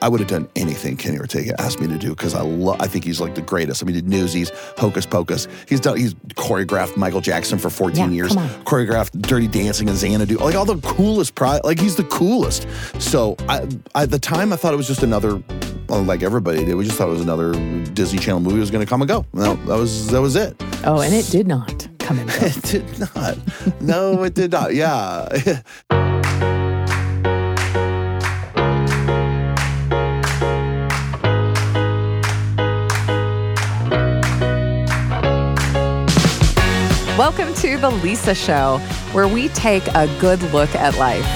I would have done anything Kenny Ortega asked me to do because I think he's like the greatest. I mean, he did Newsies, Hocus Pocus. He's choreographed Michael Jackson for 14 years. Choreographed Dirty Dancing and Xanadu. Like all the coolest, he's the coolest. So at the time, I thought it was just another, like everybody did, we just thought it was another Disney Channel movie that was going to come and go. No, that was it. Oh, and it did not come and go. It did not. No, it did not. Yeah. Welcome to The Lisa Show, where we take a good look at life.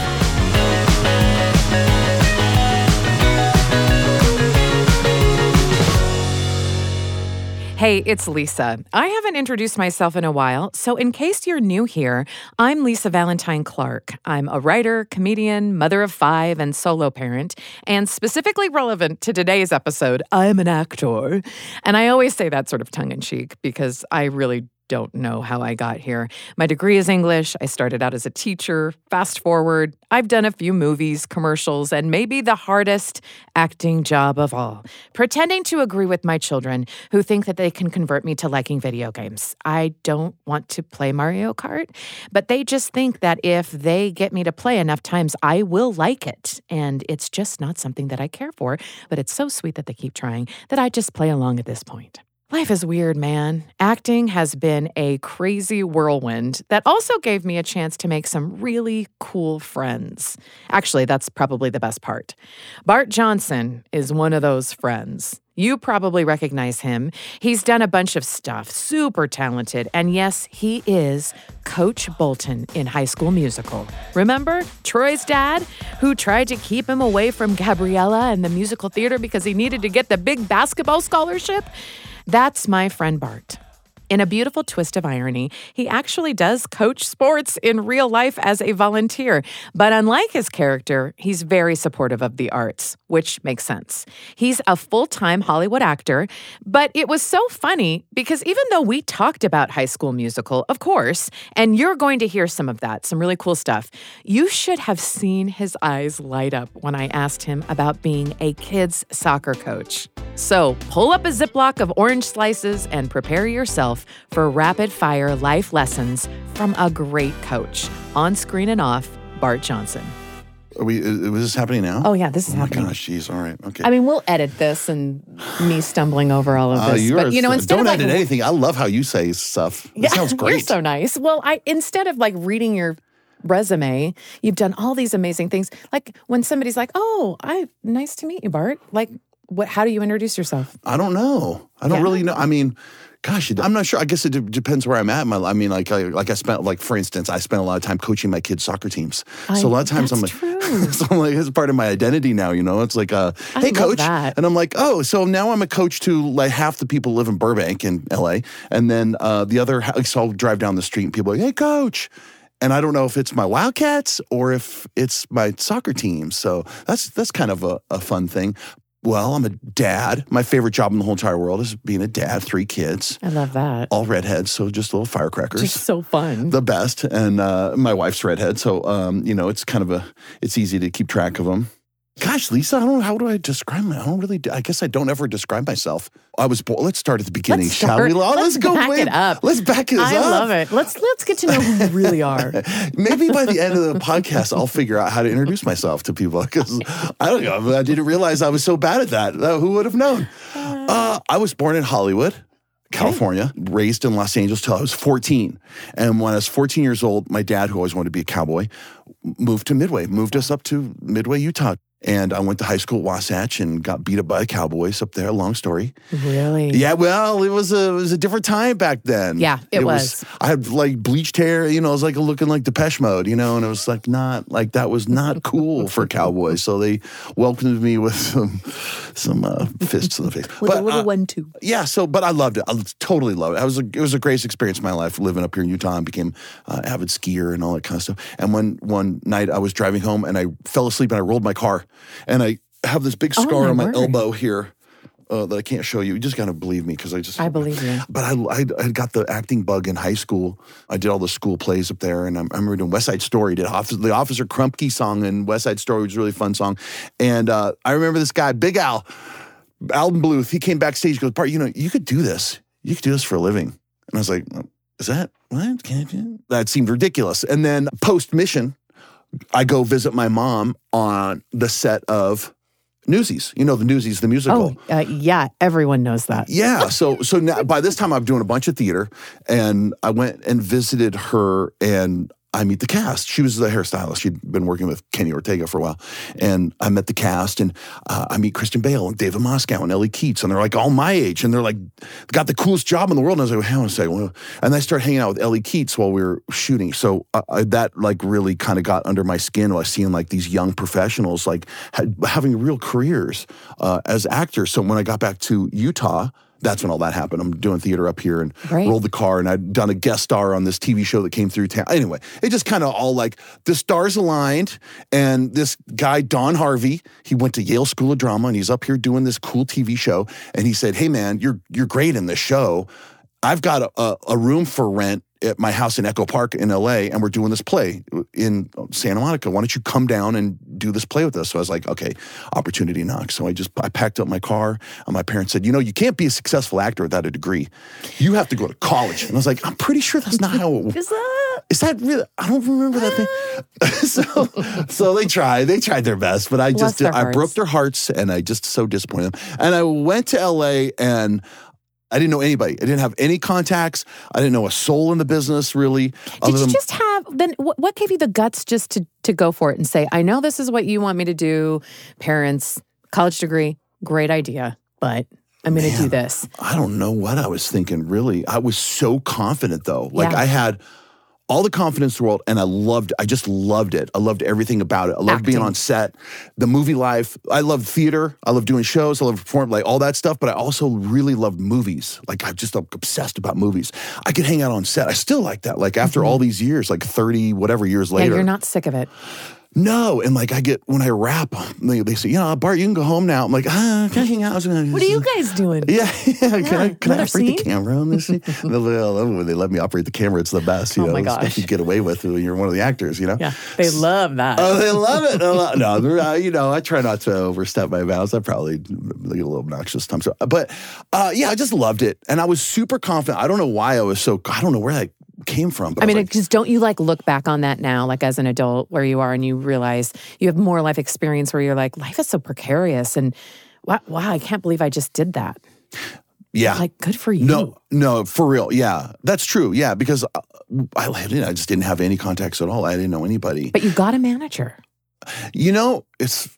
Hey, it's Lisa. I haven't introduced myself in a while, so in case you're new here, I'm Lisa Valentine Clark. I'm a writer, comedian, mother of 5, and solo parent, and specifically relevant to today's episode, I'm an actor. And I always say that sort of tongue-in-cheek because I really don't know how I got here. My degree is English. I started out as a teacher. Fast forward, I've done a few movies, commercials, and maybe the hardest acting job of all, pretending to agree with my children who think that they can convert me to liking video games. I don't want to play Mario Kart, but they just think that if they get me to play enough times, I will like it. And it's just not something that I care for, but it's so sweet that they keep trying that I just play along at this point. Life is weird, man. Acting has been a crazy whirlwind that also gave me a chance to make some really cool friends. Actually, that's probably the best part. Bart Johnson is one of those friends. You probably recognize him. He's done a bunch of stuff, super talented, and yes, he is Coach Bolton in High School Musical. Remember Troy's dad, who tried to keep him away from Gabriella and the musical theater because he needed to get the big basketball scholarship? That's my friend Bart. In a beautiful twist of irony, he actually does coach sports in real life as a volunteer. But unlike his character, he's very supportive of the arts, which makes sense. He's a full-time Hollywood actor, but it was so funny because even though we talked about High School Musical, of course, and you're going to hear some of that, some really cool stuff, you should have seen his eyes light up when I asked him about being a kid's soccer coach. So pull up a Ziploc of orange slices and prepare yourself for rapid-fire life lessons from a great coach. On screen and off, Bart Johnson. Was this happening now? Oh, yeah, this is happening. Oh, my gosh, geez, all right, okay. I mean, we'll edit this and me stumbling over all of this. But, instead don't of edit anything. I love how you say stuff. It sounds great. You're so nice. Well, instead of reading your resume, you've done all these amazing things. Like when somebody's like, nice to meet you, Bart. How do you introduce yourself? I don't know. I don't really know. I mean, gosh, I'm not sure. I guess it depends where I'm at. I spent, for instance, I spent a lot of time coaching my kids' soccer teams. So a lot of times I'm like, so I'm like, it's part of my identity now, It's like, hey, coach. That. And I'm like, oh, so now I'm a coach to half the people live in Burbank in LA. And then the other, so I'll drive down the street and people are like, hey, coach. And I don't know if it's my Wildcats or if it's my soccer team. So that's kind of a fun thing. Well, I'm a dad. My favorite job in the whole entire world is being a dad, 3 kids. I love that. All redheads, so just little firecrackers. Just so fun. The best. And my wife's redhead, so, it's kind of it's easy to keep track of them. Gosh, Lisa, how do I describe I guess I don't ever describe myself. I was born. Let's start at the beginning, shall we? Let's go back it up. Let's back it up. I love it. Let's get to know who you really are. Maybe by the end of the podcast, I'll figure out how to introduce myself to people because I don't know. I didn't realize I was so bad at that. Who would have known? I was born in Hollywood, California, raised in Los Angeles till I was 14. And when I was 14 years old, my dad, who always wanted to be a cowboy, moved us up to Midway, Utah. And I went to high school at Wasatch and got beat up by the Cowboys up there. Long story. Really? Yeah, well, it was a different time back then. Yeah, it was. I had bleached hair, I was looking like Depeche Mode, and it was that was not cool for cowboys. So they welcomed me with some fists in the face. With a little 1-2. Yeah, but I loved it. I totally loved it. It was a great experience in my life living up here in Utah and became an avid skier and all that kind of stuff. And one night I was driving home and I fell asleep and I rolled my car. And I have this big scar on my elbow here that I can't show you. You just got to believe me because I believe you. But I got the acting bug in high school. I did all the school plays up there, and I remember doing West Side Story. Did the Officer Krupke song in West Side Story, which was a really fun song. And I remember this guy, Big Al, Alden Bluth. He came backstage. He goes, Bart, you could do this. You could do this for a living. And I was like, is that what? Can't you? That seemed ridiculous. And then post mission, I go visit my mom on the set of Newsies. You know, the Newsies, the musical. Yeah, everyone knows that. Yeah. So now, by this time, I'm doing a bunch of theater, and I went and visited her, and I meet the cast. She was the hairstylist. She'd been working with Kenny Ortega for a while. And I met the cast, and I meet Christian Bale and David Moscow and Ellie Keats, and they're like all my age, and they're like, got the coolest job in the world. And I was like, hang on a second. And I started hanging out with Ellie Keats while we were shooting. So that like really kind of got under my skin while I was seeing like these young professionals like having real careers as actors. So when I got back to Utah, that's when all that happened. I'm doing theater up here and rolled the car, and I'd done a guest star on this TV show that came through town. Anyway, it just kind of all like the stars aligned, and this guy, Don Harvey, he went to Yale School of Drama, and he's up here doing this cool TV show, and he said, hey man, you're great in this show. I've got a room for rent at my house in Echo Park in LA, and we're doing this play in Santa Monica. Why don't you come down and do this play with us? So I was like, okay, opportunity knocks. So I packed up my car, and my parents said, you can't be a successful actor without a degree. You have to go to college. And I was like, I'm pretty sure that's not how it works. Is that really? I don't remember that thing. So they tried their best, but I broke their hearts, and I just so disappointed them. And I went to LA, and I didn't know anybody. I didn't have any contacts. I didn't know a soul in the business, really. Did you just have, then what gave you the guts just to go for it and say, I know this is what you want me to do, parents, college degree, great idea, but I'm going to do this. I don't know what I was thinking, really. I was so confident, though. Like, I had all the confidence in the world, and I just loved it. I loved everything about it. I loved being on set, the movie life. I loved theater. I loved doing shows. I loved performing, like all that stuff, but I also really loved movies. Like, I'm just obsessed about movies. I could hang out on set. I still like that. Like, after all these years, like 30 whatever years later. Yeah, you're not sick of it. No, and like when I rap, they say, Bart, you can go home now. I'm like, can I hang out? What are you guys doing? Yeah. Can I operate the camera on this thing? They let me operate the camera. It's the best. Oh my gosh. Stuff you get away with when you're one of the actors, Yeah, they love that. Oh, they love it. No, I try not to overstep my bounds. I probably get a little obnoxious sometimes. But I just loved it. And I was super confident. I don't know why I don't know where that came from. But because don't you look back on that now, like as an adult where you are, and you realize you have more life experience where you're like, life is so precarious, and wow, I can't believe I just did that. Yeah. Like, good for you. No, for real. Yeah, that's true. Yeah, because I just didn't have any contacts at all. I didn't know anybody. But you got a manager. It's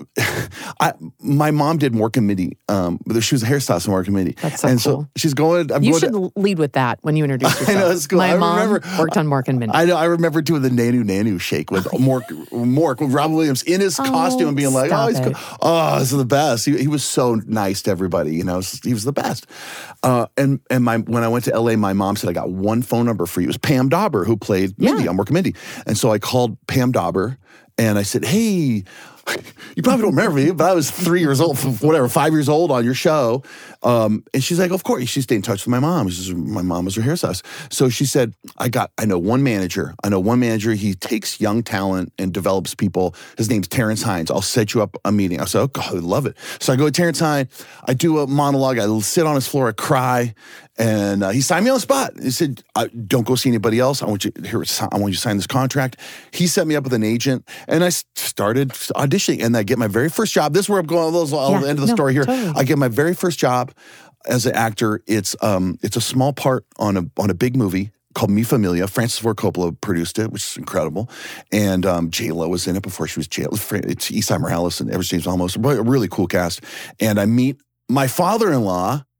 my mom did Mork and Mindy. She was a hairstylist in Mork and Mindy. That's so cool. So she's going. You should lead with that when you introduce yourself. I know, it's cool. My mom worked on Mork and Mindy. I know. I remember doing the Nanu shake with Mork with Robin Williams in his costume and being like, he's cool. This is the best. He was so nice to everybody. He was the best. And when I went to LA, my mom said, I got one phone number for you. It was Pam Dauber, who played Mindy on Mork and Mindy. And so I called Pam Dauber. And I said, hey, you probably don't remember me, but I was 5 years old on your show. And she's like, of course. She stayed in touch with my mom. She says, my mom was her hairstylist. So she said, I know one manager. He takes young talent and develops people. His name's Terrence Hines. I'll set you up a meeting. I said, oh, God, I love it. So I go to Terrence Hines. I do a monologue. I sit on his floor. I cry. And he signed me on the spot. He said, don't go see anybody else. I want you to sign this contract. He set me up with an agent, and I started auditioning. And I get my very first job. This is where I'm going, the end of the story here. Totally. I get my very first job as an actor. It's a small part on a big movie called Mi Familia. Francis Ford Coppola produced it, which is incredible. And J-Lo was in it before she was J-Lo. It's Esai Morales and Edward James Olmos. A really cool cast. And I meet my father-in-law,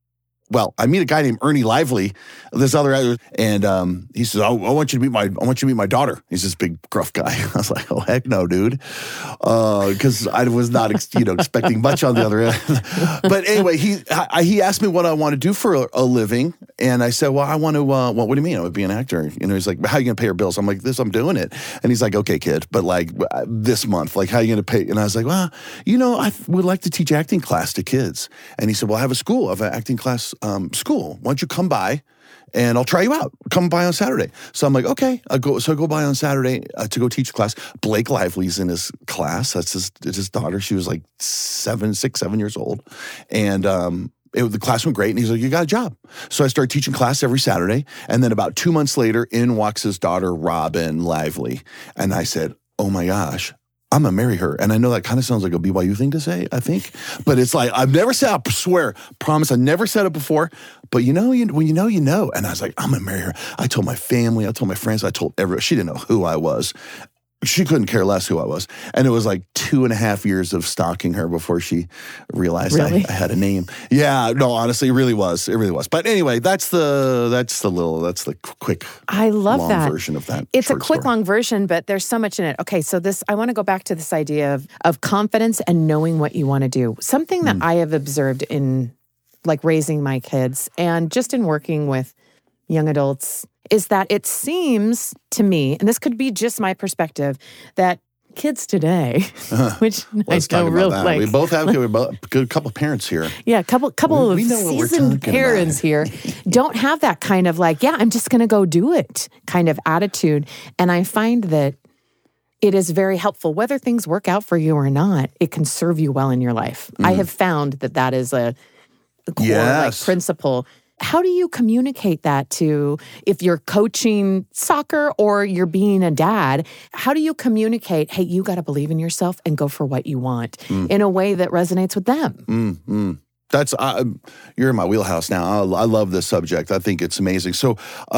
Well, I meet a guy named Ernie Lively, this other actor, and he says, I want you to meet my daughter. He's this big gruff guy. I was like, oh heck no, dude, because I was not expecting much on the other end. But anyway, he asked me what I want to do for a living, and I said, well, I want to. Well, what do you mean? I would be an actor. He's like, how are you going to pay your bills? I'm like, I'm doing it. And he's like, okay, kid, but like this month, like how are you going to pay? And I was like, well, I would like to teach acting class to kids. And he said, well, I have an acting class school. Why don't you come by and I'll try you out. Come by on Saturday. So I'm like, okay. I go by on Saturday to go teach class. Blake Lively's in his class. That's his daughter. She was like 7 years old. And the class went great. And he's like, you got a job. So I started teaching class every Saturday. And then about 2 months later, in walks his daughter, Robin Lively. And I said, oh my gosh, I'm going to marry her. And I know that kind of sounds like a BYU thing to say, I think. But it's like, I've never said, I swear, promise, I never said it before. But when you know. And I was like, I'm going to marry her. I told my family, I told my friends, I told everyone. She didn't know who I was. She couldn't care less who I was. And it was like 2.5 years of stalking her before she realized Really? I had a name. Yeah, no, honestly, it really was. It really was. But anyway, that's the quick, I love long that version of that. It's a short quick, story. long version, but there's so much in it. Okay, so I want to go back to this idea of confidence and knowing what you want to do. Something that I have observed in like raising my kids and just in working with young adults is that it seems to me, and this could be just my perspective, that kids today, which Let's I know talk about real that. like, We both have a good couple of parents here. yeah, couple We of know what we're seasoned talking parents about. here don't have that kind of like, yeah, I'm just going to go do it kind of attitude. And I find that it is very helpful, whether things work out for you or not, it can serve you well in your life. I have found that is a core like principle. How do you communicate that to, if you're coaching soccer or you're being a dad, how do you communicate, hey, you got to believe in yourself and go for what you want in a way that resonates with them? That's you're in my wheelhouse now. I love this subject. I think it's amazing. So,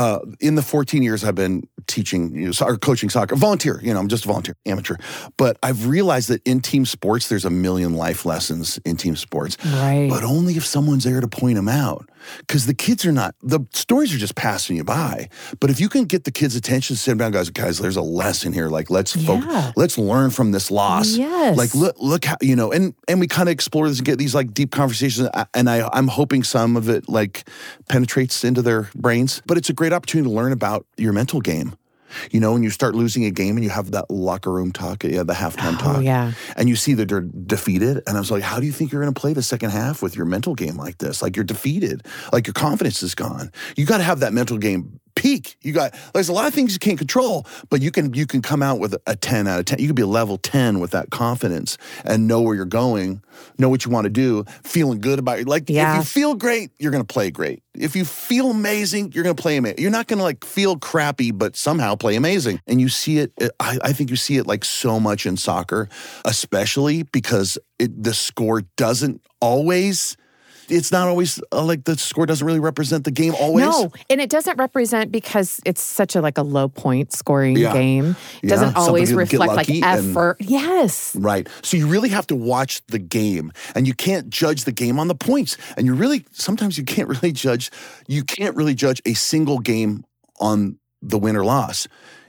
in the 14 years I've been teaching, or coaching soccer, volunteer. I'm just a volunteer, amateur. But I've realized that in team sports, there's a million life lessons in team sports. Right. But only if someone's there to point them out. Because the kids are not, the stories are just passing you by. But if you can get the kids' attention, sit down, guys, there's a lesson here. Like, let's focus, let's learn from this loss. Yes. Like, look how, and we kind of explore this and get these like deep conversations. And I'm hoping some of it like penetrates into their brains. But it's a great opportunity to learn about your mental game. When you start losing a game and you have that locker room talk, the halftime talk. Oh, yeah. And you see that they're defeated. And I was like, how do you think you're going to play the second half with your mental game like this? Like, you're defeated. Like, your confidence is gone. You got to have that mental game peak. There's a lot of things you can't control, but you can come out with a 10 out of 10. You could be a level 10 with that confidence and know where you're going, know what you want to do, feeling good about it. Like, if you feel great, you're going to play great. If you feel amazing, you're going to play amazing. You're not going to like feel crappy, but somehow play amazing. And you see it, I think you see it like so much in soccer, especially because the score doesn't always... It's not always like the score doesn't really represent the game always. No, and it doesn't represent because it's such a low point scoring game. It doesn't always reflect like effort. Yes. Right. So you really have to watch the game, and you can't judge the game on the points. And sometimes you can't really judge a single game on the win or loss.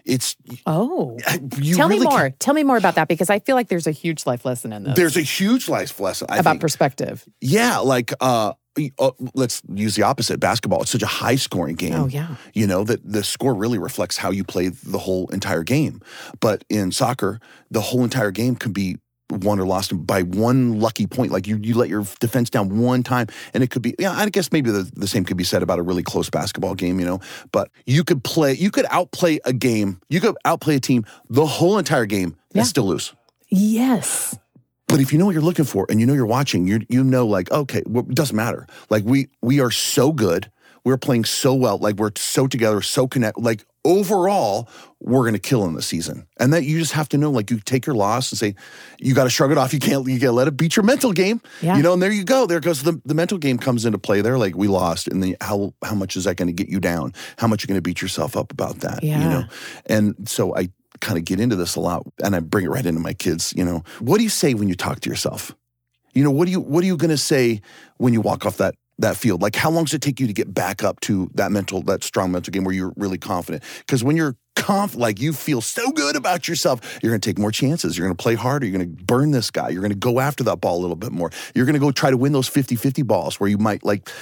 Tell me more. Tell me more about that, because I feel like there's a huge life lesson in this. There's a huge life lesson about perspective. Yeah, like let's use the opposite. Basketball. It's such a high scoring game. Oh yeah. That the score really reflects how you play the whole entire game. But in soccer, the whole entire game could be won or lost by one lucky point. Like you let your defense down one time, and it could be, I guess maybe the same could be said about a really close basketball game, but you could outplay a game, you could outplay a team the whole entire game and still lose. Yes. But if you know what you're looking for and you're watching, like, okay, well, it doesn't matter. Like we are so good. We're playing so well. Like, we're so together, so connected. Like, overall, we're going to kill in the season. And that you just have to know, like, you take your loss and say, you got to shrug it off. You got to let it beat your mental game. Yeah. And there you go. There goes the mental game comes into play there. Like, we lost. And then how much is that going to get you down? How much are you going to beat yourself up about that? Yeah. And so I kind of get into this a lot, and I bring it right into my kids. What do you say when you talk to yourself? What are you going to say when you walk off that that field? Like, how long does it take you to get back up to that strong mental game where you're really confident? Because when you're like you feel so good about yourself, you're going to take more chances. You're going to play harder. You're going to burn this guy. You're going to go after that ball a little bit more. You're going to go try to win those 50-50 balls where you might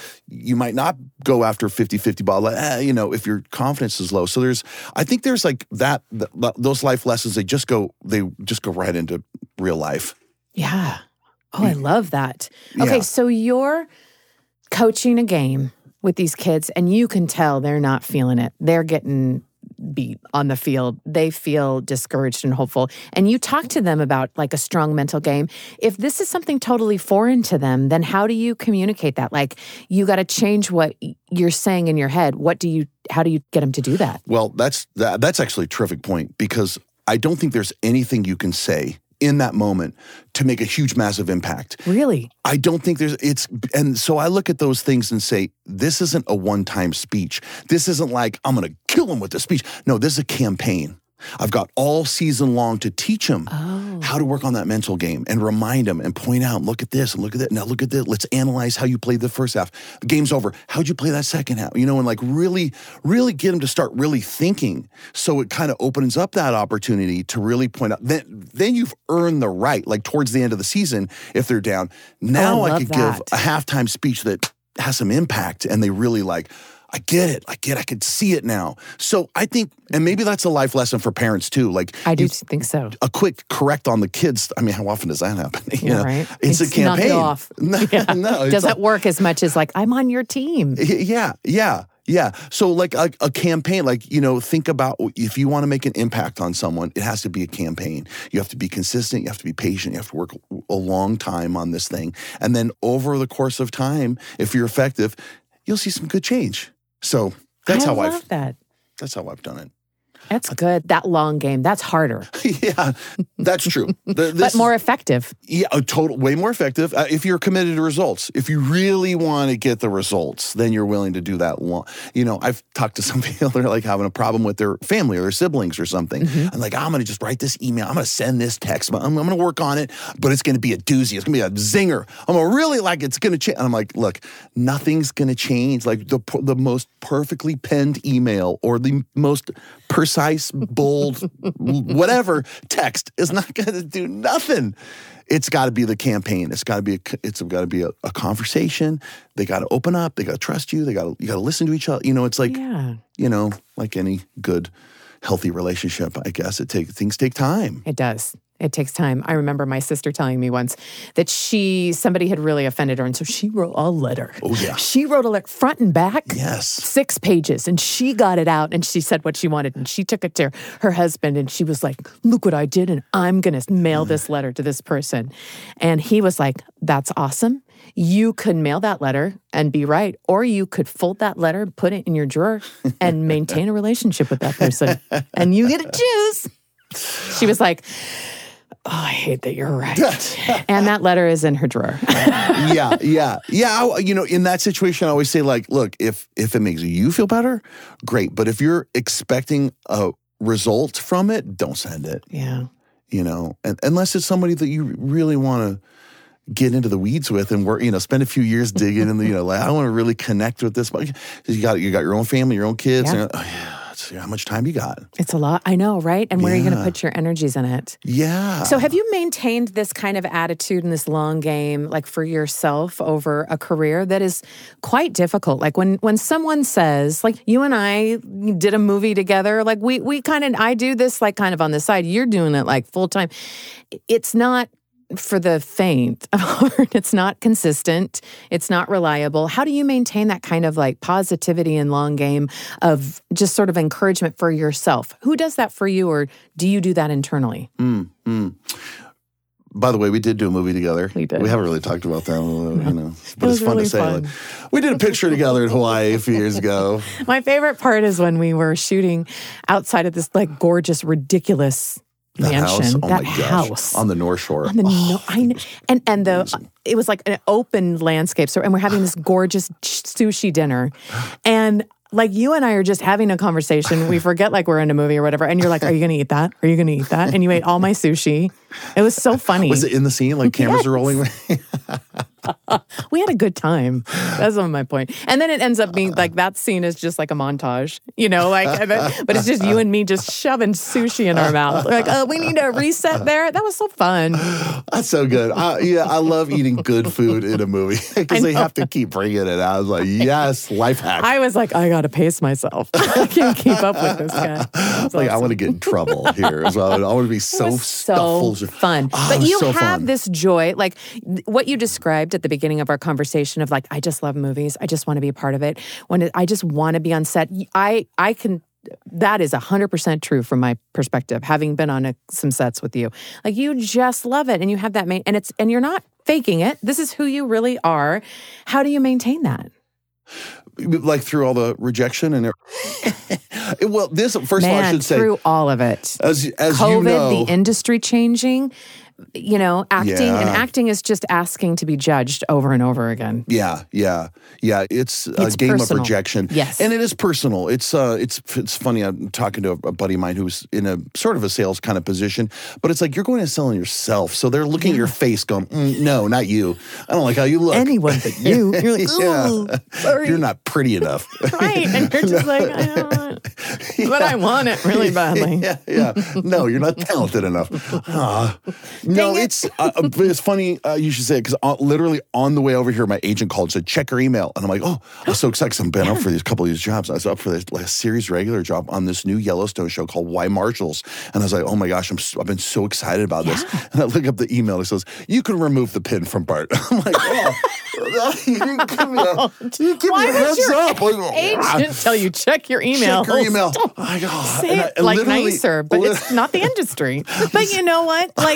not go after 50-50 ball, if your confidence is low. So I think there's like those life lessons, they just go right into real life. Yeah. Oh, I love that. Okay, so you're coaching a game with these kids and you can tell they're not feeling it. They're getting beat on the field. They feel discouraged and hopeful. And you talk to them about like a strong mental game. If this is something totally foreign to them, then how do you communicate that? Like, you got to change what you're saying in your head. How do you get them to do that? Well, that's actually a terrific point, because I don't think there's anything you can say in that moment to make a huge, massive impact. Really? I don't think and so I look at those things and say, this isn't a one-time speech. This isn't like, I'm going to kill him with this speech. No, this is a campaign. I've got all season long to teach them how to work on that mental game and remind them and point out, look at this and look at that. Now look at this. Let's analyze how you played the first half. The game's over. How'd you play that second half? And like really, really get them to start really thinking. So it kind of opens up that opportunity to really point out. Then you've earned the right, like towards the end of the season, if they're down. Now I could give a halftime speech that has some impact and they really like, I get it. I could see it now. So I think, and maybe that's a life lesson for parents too. Like, I do think so. A quick correct on the kids. I mean, how often does that happen? Right. It's a campaign. Knock it off. No, it doesn't work as much as like, I'm on your team. Yeah. So like a campaign, like, think about if you want to make an impact on someone, it has to be a campaign. You have to be consistent. You have to be patient. You have to work a long time on this thing. And then over the course of time, if you're effective, you'll see some good change. So that's how I've done it. That's good. That long game, that's harder. Yeah, that's true. But more effective. Yeah, way more effective if you're committed to results. If you really want to get the results, then you're willing to do that long. I've talked to some people that are like having a problem with their family or their siblings or something. Mm-hmm. I'm like, I'm going to just write this email. I'm going to send this text. I'm going to work on it, but it's going to be a doozy. It's going to be a zinger. I'm going to really it's going to change. And I'm like, look, nothing's going to change. Like the most perfectly penned email or the most precise, bold, whatever text is not going to do nothing. It's got to be the campaign. It's got to be a conversation. They got to open up. They got to trust you. You got to listen to each other. It's like, like any good, healthy relationship, I guess things take time. It does. It takes time. I remember my sister telling me once that somebody had really offended her, and so she wrote a letter. Oh, yeah. She wrote a letter front and back. Yes. 6 pages, and she got it out, and she said what she wanted, and she took it to her husband, and she was like, look what I did, and I'm going to mail this letter to this person. And he was like, that's awesome. You could mail that letter and be right, or you could fold that letter, put it in your drawer, and maintain a relationship with that person, and you get to choose. She was like, oh, I hate that you're right. And that letter is in her drawer. Yeah. In that situation, I always say, like, look, if it makes you feel better, great. But if you're expecting a result from it, don't send it. Yeah. And unless it's somebody that you really want to get into the weeds with and work, spend a few years digging in the, like, I want to really connect with this. But you got your own family, your own kids. Yeah. And how much time you got? It's a lot. I know, right? And where are you going to put your energies in it? Yeah. So have you maintained this kind of attitude in this long game, like for yourself over a career that is quite difficult? Like when someone says, like you and I did a movie together, like we kind of, I do this like kind of on the side. You're doing it like full time. It's not for the faint of heart. It's not consistent. It's not reliable. How do you maintain that kind of like positivity and long game of just sort of encouragement for yourself? Who does that for you, or do you do that internally? By the way, we did do a movie together. We did. We haven't really talked about that, No. But it's fun really to say. fun. Like, we did a picture together in Hawaii a few years ago. My favorite part is when we were shooting outside of this like gorgeous, ridiculous mansion. That house on the North Shore. I know. And it was like an open landscape. So, and we're having this gorgeous sushi dinner, and like you and I are just having a conversation. We forget like we're in a movie or whatever. And you're like, are you going to eat that? Are you going to eat that? And you ate all my sushi. It was so funny. Was it in the scene? Like cameras are rolling? We had a good time. That's my point. And then it ends up being like that scene is just like a montage, but it's just you and me just shoving sushi in our mouth. We're like, oh, we need a reset there. That was so fun. That's so good. I love eating good food in a movie because they have to keep bringing it out. I was like, yes, life hack. I was like, I got to pace myself. I can't keep up with this guy. I want to get in trouble here as well. I want to be so stuffed. Fun. But you have this joy, like what you described at the beginning of our conversation of like, I just love movies. I just want to be a part of it. I just want to be on set. I can. That is 100% true from my perspective, having been on some sets with you. Like you just love it, and you have that and you're not faking it. This is who you really are. How do you maintain that? Like through all the rejection and well, this first of all, I should say through all of it, as COVID, you know, the industry changing. Acting is just asking to be judged over and over again. Yeah. It's a game personal. of rejection. Yes. And it is personal. It's funny. I'm talking to a buddy of mine who's in a sort of a sales kind of position, but it's like you're going to sell on yourself. So they're looking at your face going, no, not you. I don't like how you look. Anyone but you. You're like, ooh, sorry. You're not pretty enough. Right. And you're just like, I don't want it. But I want it really badly. Yeah. No, you're not talented enough. No, it's funny you should say it because literally on the way over here, my agent called and said, check your email. And I'm like, oh, I was so excited because I've been up for these couple of these jobs. I was up for this like, series regular job on this new Yellowstone show called Why Marshals. And I was like, oh my gosh, I've been so excited about this. And I look up the email. It says, you can remove the pin from Bart. I'm like, oh, you didn't give me a heads up. Agent tell you check your email. Check your email. I go, say it like nicer, but it's not the industry. But you know what? Like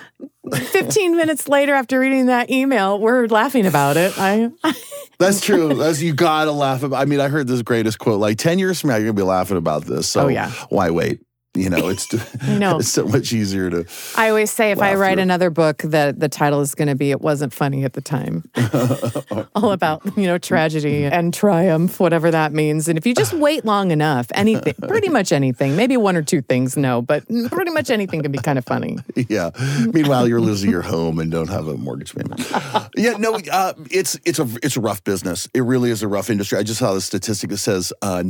15 minutes later after reading that email, we're laughing about it. That's true. You gotta laugh about. I mean, I heard this greatest quote. Like 10 years from now, you're gonna be laughing about this. So why wait? It's so much easier to. I always say if I write another book, that the title is going to be "It Wasn't Funny at the Time," all about tragedy and triumph, whatever that means. And if you just wait long enough, anything, pretty much anything, maybe one or two things, no, but pretty much anything can be kind of funny. Yeah. Meanwhile, you're losing your home and don't have a mortgage payment. It's a rough business. It really is a rough industry. I just saw the statistic that says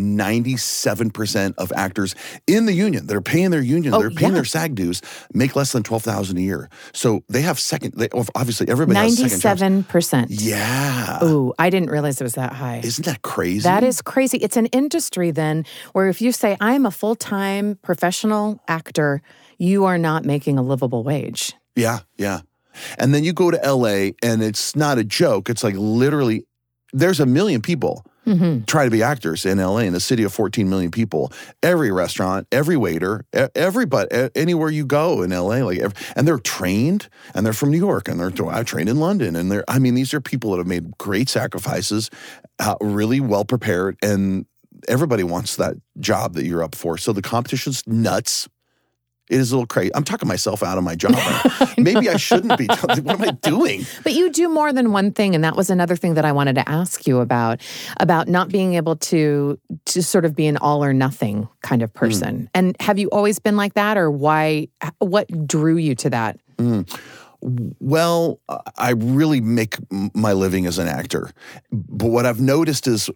97% of actors in the union. They're paying their union. They're paying their SAG dues. Make less than $12,000 a year. So they have obviously everybody has second jobs. 97%. Yeah. Ooh, I didn't realize it was that high. Isn't that crazy? That is crazy. It's an industry then where if you say I'm a full-time professional actor, you are not making a livable wage. Yeah. And then you go to LA and it's not a joke. It's like literally there's 1 million people. Try to be actors in LA, in a city of 14 million people. Every restaurant, every waiter, everybody, anywhere you go in LA, and they're trained, and they're from New York, and they're trained in London, and these are people that have made great sacrifices, really well prepared, and everybody wants that job that you're up for. So the competition's nuts. It is a little crazy. I'm talking myself out of my job. Maybe I shouldn't be. What am I doing? But you do more than one thing, and that was another thing that I wanted to ask you about not being able to sort of be an all or nothing kind of person. And have you always been like that, or why? What drew you to that? Well, I really make my living as an actor. But what I've noticed is,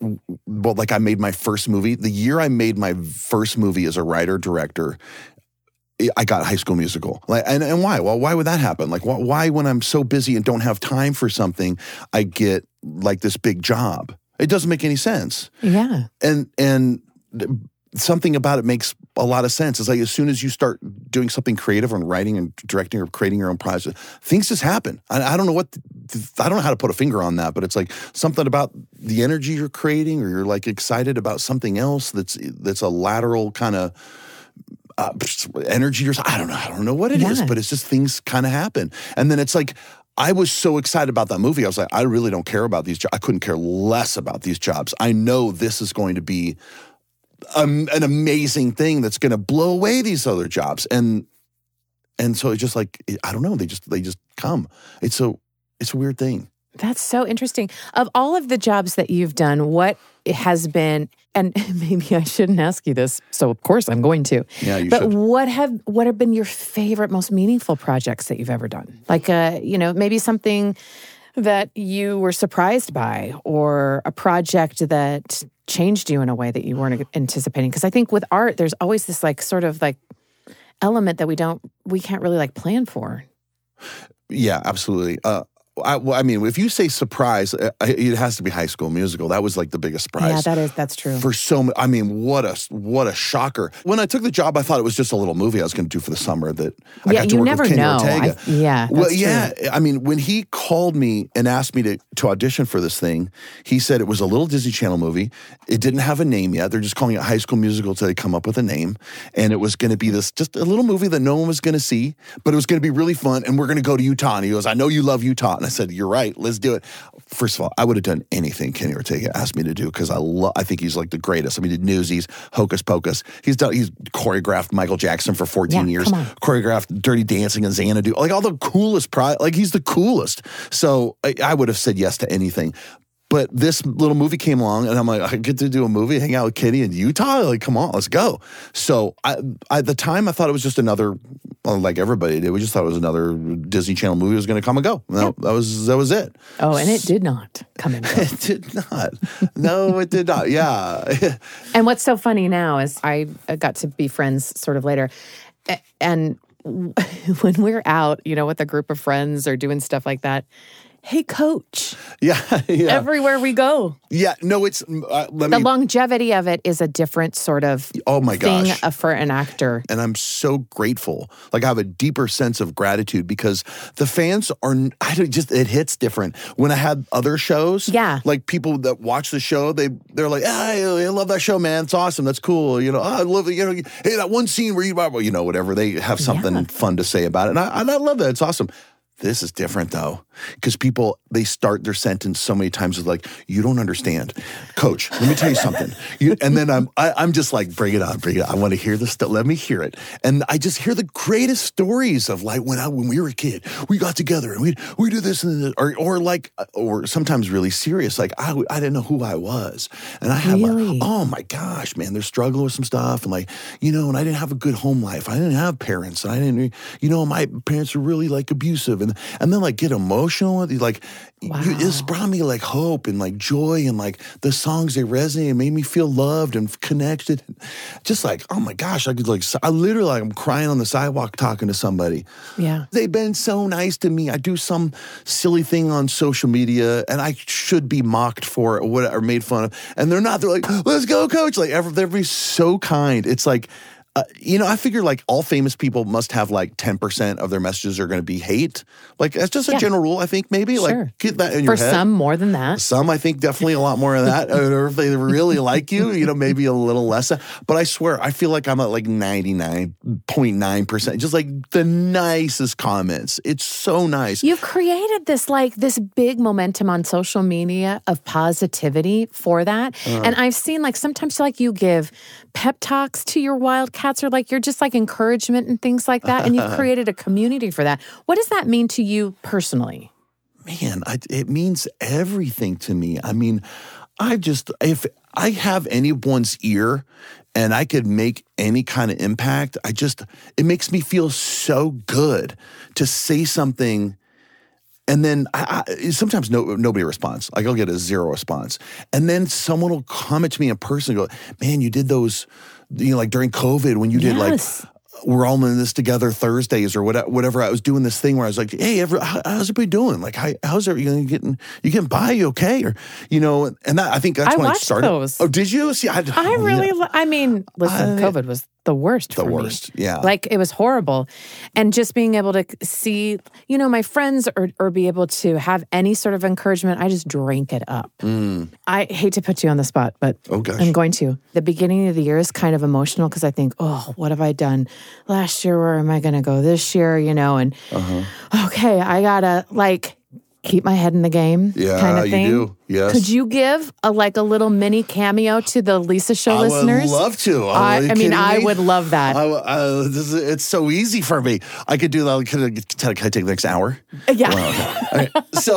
I made my first movie. The year I made my first movie as a writer-director, I got High School Musical. And why? Well, why would that happen? Why when I'm so busy and don't have time for something, I get this big job? It doesn't make any sense. Yeah. And something about it makes a lot of sense. It's like as soon as you start doing something creative and writing and directing or creating your own project, things just happen. I don't know I don't know how to put a finger on that, but it's like something about the energy you're creating, or you're excited about something else that's a lateral kind of energy, or I don't know what it is, but it's just things kind of happen. And then it's like, I was so excited about that movie. I was like, I really don't care about these jobs. I couldn't care less about these jobs. I know this is going to be an amazing thing that's going to blow away these other jobs. And so it's just I don't know. They just come. It's a weird thing. That's so interesting. Of all of the jobs that you've done, what has been, and maybe I shouldn't ask you this, so of course I'm going to. Yeah, you but should. What have been your favorite, most meaningful projects that you've ever done? Maybe something that you were surprised by, or a project that changed you in a way that you weren't anticipating? Because I think with art, there's always this like sort of like element that we can't really like plan for. Yeah, absolutely. I mean, if you say surprise, it has to be High School Musical. That was like the biggest surprise. Yeah, that's true. For I mean, what a shocker. When I took the job, I thought it was just a little movie I was going to do for the summer that I got to work with Kenny Ortega. True. I mean, when he called me and asked me to audition for this thing, he said it was a little Disney Channel movie. It didn't have a name yet. They're just calling it High School Musical until they come up with a name. And it was going to be this just a little movie that no one was going to see, but it was going to be really fun. And we're going to go to Utah. And he goes, I know you love Utah. And I said, you're right. Let's do it. First of all, I would have done anything Kenny Ortega asked me to do because I think he's like the greatest. I mean, he did Newsies, Hocus Pocus. He's choreographed Michael Jackson for 14 years, choreographed Dirty Dancing and Xanadu. Like all the coolest, like he's the coolest. So I would have said yes to anything. But this little movie came along, and I'm like, I get to do a movie, hang out with Kenny in Utah? Like, come on, let's go. So at the time, I thought it was just another, like everybody did, we just thought it was another Disney Channel movie that was going to come and go. No, that was it. Oh, and it did not come and go. It did not. No, it did not. Yeah. And what's so funny now is I got to be friends sort of later. And when we're out, with a group of friends or doing stuff like that, hey, Coach. Yeah. Everywhere we go. Yeah. No, it's... the longevity of it is a different sort of thing for an actor. And I'm so grateful. Like, I have a deeper sense of gratitude because the fans are... it hits different. When I had other shows, like people that watch the show, they're like, I love that show, man. It's awesome. That's cool. I love it. Hey, that one scene where whatever. They have something fun to say about it. And I love that. It's awesome. This is different, though, because people, they start their sentence so many times with like, you don't understand. Coach, let me tell you something. And then I'm just like, bring it on. I want to hear this stuff. Let me hear it. And I just hear the greatest stories of like when we were a kid, we got together and we do this and this, or sometimes really serious. Like I didn't know who I was. And I had oh my gosh, man, they're struggling with some stuff. And like, and I didn't have a good home life. I didn't have parents. And I didn't, my parents were really like abusive. And then like get emotional with you, like this brought me like hope and like joy and like the songs they resonate and made me feel loved and connected. Just like, oh my gosh, I'm crying on the sidewalk talking to somebody. Yeah, they've been so nice to me. I do some silly thing on social media and I should be mocked for it or made fun of, and they're not. They're like, let's go, Coach. Like they're so kind. It's like. I figure like all famous people must have like 10% of their messages are going to be hate. Like that's just a general rule, I think, maybe. Sure. Like get that in your head. For some, more than that. Some, I think, definitely a lot more of that. Or if they really like you, maybe a little less. But I swear, I feel like I'm at like 99.9%. Just like the nicest comments. It's so nice. You've created this big momentum on social media of positivity for that. And I've seen like sometimes like you give pep talks to your Wildcats or like you're just like encouragement and things like that. And you've created a community for that. What does that mean to you personally? Man, it means everything to me. I mean, if I have anyone's ear and I could make any kind of impact, it makes me feel so good to say something. And then sometimes nobody responds. Like I'll get a 0 response. And then someone will comment to me in person and go, man, you did those, like during COVID when you did like, we're all in this together Thursdays or whatever. I was doing this thing where I was like, hey, how's everybody doing? Like, how's everybody getting by? You okay? Or, and that, I think that's when it started. Those. Oh, did you? See, listen, COVID was the worst for me. The worst, yeah. Like, it was horrible. And just being able to see, my friends or be able to have any sort of encouragement, I just drank it up. I hate to put you on the spot, but I'm going to. The beginning of the year is kind of emotional because I think, oh, what have I done last year? Where am I going to go this year? And okay, I got to, keep my head in the game kind of thing. You do. Yes. Could you give a little mini cameo to the Lisa Show I listeners? would love to. I would love that. It's so easy for me. I could do that. Can I take the next hour? Yeah. Well, okay.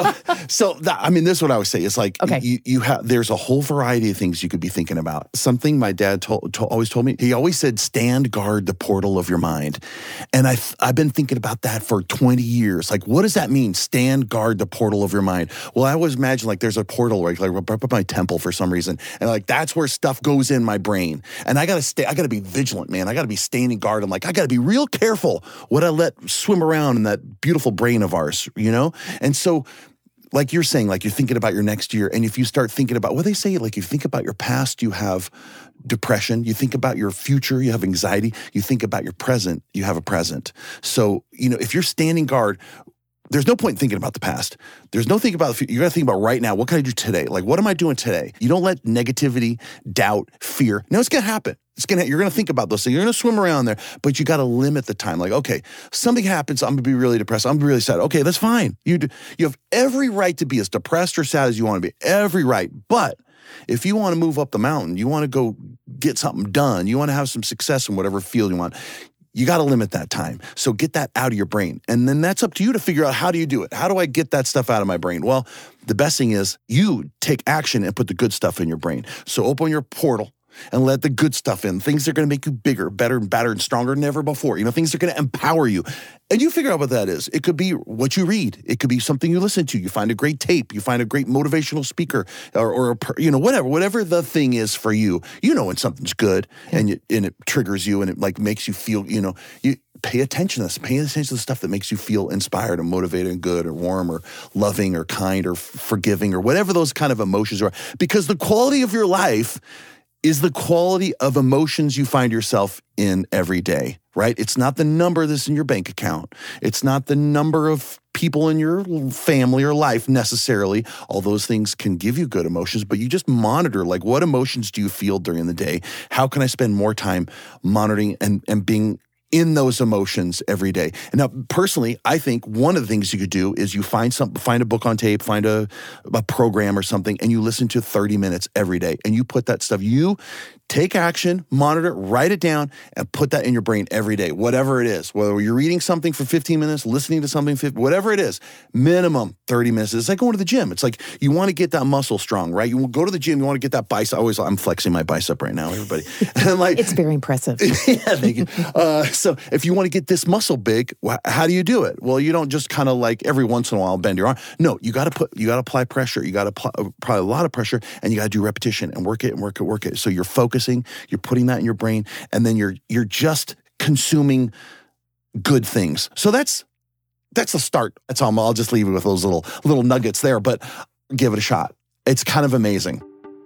This is what I would say. It's like you have. There's a whole variety of things you could be thinking about. Something my dad always told me. He always said, "Stand guard the portal of your mind," and I've been thinking about that for 20 years. Like, what does that mean? Stand guard the portal of your mind. Well, I always imagine there's a portal like up at my temple for some reason, and that's where stuff goes in my brain. And I gotta be vigilant, man. I gotta be standing guard. I gotta be real careful what I let swim around in that beautiful brain of ours, And so, like you're saying, you're thinking about your next year, and if you start thinking about what they say, you think about your past, you have depression. You think about your future, you have anxiety. You think about your present, you have a present. So, if you're standing guard, there's no point in thinking about the past. There's no thinking about the future. You got to think about right now. What can I do today? What am I doing today? You don't let negativity, doubt, fear. No, it's going to happen. You're going to think about those things. You're going to swim around there, but you got to limit the time. Okay, something happens. I'm going to be really depressed. I'm going to be really sad. Okay, that's fine. You have every right to be as depressed or sad as you want to be. Every right. But if you want to move up the mountain, you want to go get something done, you want to have some success in whatever field you want, you got to limit that time. So get that out of your brain. And then that's up to you to figure out, how do you do it? How do I get that stuff out of my brain? Well, the best thing is you take action and put the good stuff in your brain. So open your portal and let the good stuff in. Things that are going to make you bigger, better, and badder, and stronger than ever before. Things that are going to empower you. And you figure out what that is. It could be what you read. It could be something you listen to. You find a great tape. You find a great motivational speaker, or whatever the thing is for you. When something's good and it triggers you and it makes you feel, you pay attention to this. Pay attention to the stuff that makes you feel inspired and motivated and good or warm or loving or kind or forgiving or whatever those kind of emotions are. Because the quality of your life is the quality of emotions you find yourself in every day, right? It's not the number that's in your bank account. It's not the number of people in your family or life necessarily. All those things can give you good emotions, but you just monitor, what emotions do you feel during the day? How can I spend more time monitoring and being in those emotions every day? And now, personally, I think one of the things you could do is you find a book on tape, find a program or something, and you listen to 30 minutes every day. And you put that stuff, you take action, monitor it, write it down, and put that in your brain every day, whatever it is. Whether you're reading something for 15 minutes, listening to something, whatever it is, minimum 30 minutes. It's like going to the gym. It's like you want to get that muscle strong, right? You go to the gym, you want to get that bicep. I'm flexing my bicep right now, everybody. And it's very impressive. Yeah, thank you. So if you want to get this muscle big, how do you do it? Well, you don't just kind of every once in a while bend your arm. No, you got to apply pressure. You got to apply a lot of pressure, and you got to do repetition and work it. So you're focusing, you're putting that in your brain, and then you're just consuming good things. So that's the start. That's all. I'll just leave you with those little nuggets there, but give it a shot. It's kind of amazing.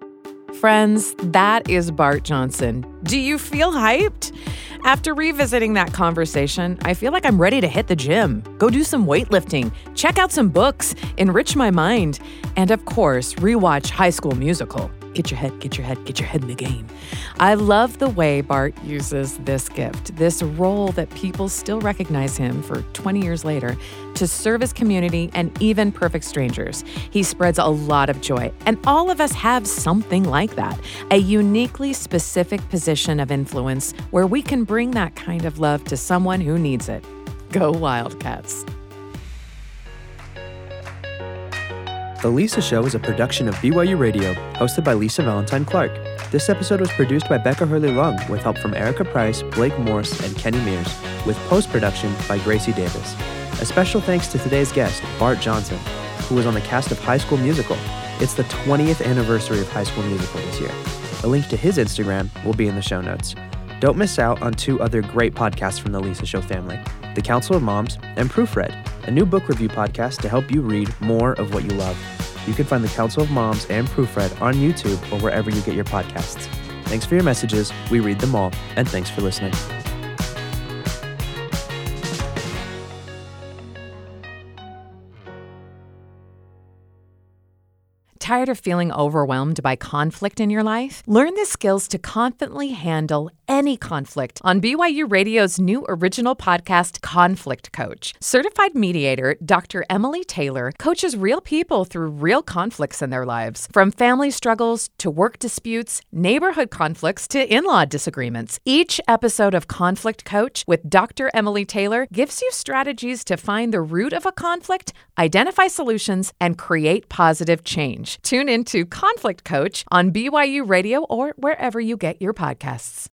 Friends, that is Bart Johnson. Do you feel hyped? After revisiting that conversation, I feel like I'm ready to hit the gym, go do some weightlifting, check out some books, enrich my mind, and of course, rewatch High School Musical. Get your head in the game. I love the way Bart uses this gift, this role that people still recognize him for 20 years later, to serve his community and even perfect strangers. He spreads a lot of joy, and all of us have something like that, a uniquely specific position of influence where we can bring that kind of love to someone who needs it. Go Wildcats. The Lisa Show is a production of BYU Radio, hosted by Lisa Valentine Clark. This episode was produced by Becca Hurley-Lung with help from Erica Price, Blake Morse, and Kenny Mears, with post-production by Gracie Davis. A special thanks to today's guest, Bart Johnson, who was on the cast of High School Musical. It's the 20th anniversary of High School Musical this year. A link to his Instagram will be in the show notes. Don't miss out on two other great podcasts from the Lisa Show family, The Council of Moms and Proofread, a new book review podcast to help you read more of what you love. You can find The Council of Moms and Proofread on YouTube or wherever you get your podcasts. Thanks for your messages. We read them all, and thanks for listening. Tired of feeling overwhelmed by conflict in your life? Learn the skills to confidently handle any conflict on BYU Radio's new original podcast, Conflict Coach. Certified mediator Dr. Emily Taylor coaches real people through real conflicts in their lives, from family struggles to work disputes, neighborhood conflicts to in-law disagreements. Each episode of Conflict Coach with Dr. Emily Taylor gives you strategies to find the root of a conflict, identify solutions, and create positive change. Tune into Conflict Coach on BYU Radio or wherever you get your podcasts.